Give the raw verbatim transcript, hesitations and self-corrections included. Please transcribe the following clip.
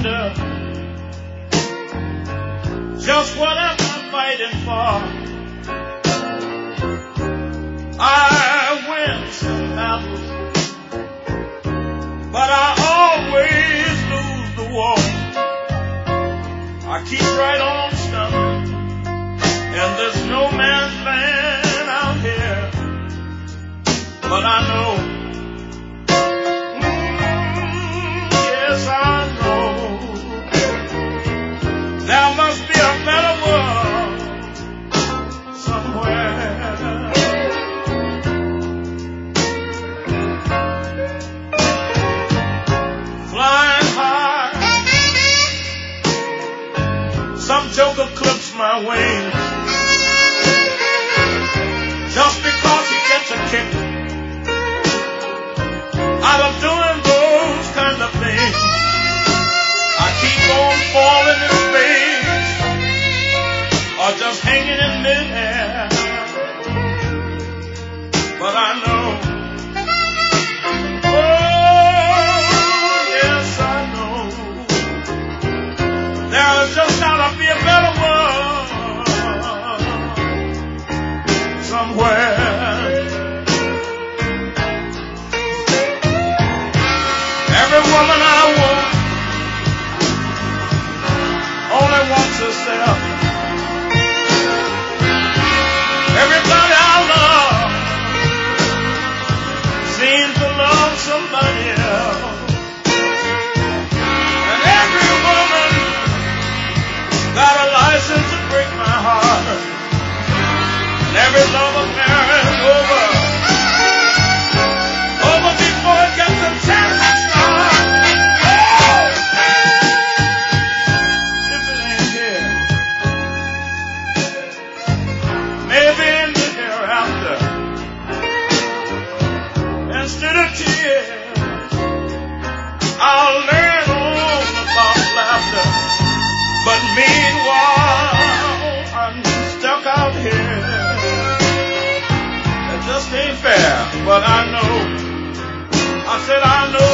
wonder just what am I fighting for. I win some battles, but I always lose the war. I keep right on stumbling, and there's no man's land out here, but I know, mm, yes I know, there must be a better world somewhere. Flying high, some joker clips my wings just because he gets a kick out of doing those kind of things. I keep on falling in space or just hanging in midair, but I know, oh yes I know, there is just gotta be a better world somewhere. Every woman I want only wants herself. Everybody I love seems to love somebody else. And every woman got a license to break my heart. And every love affair is over, over before it gets a chance to start. Oh! If it ain't here, maybe in the hereafter, instead of tears, I'll learn all about laughter. But meanwhile, I'm stuck out here. It just ain't fair, but I know, I said I know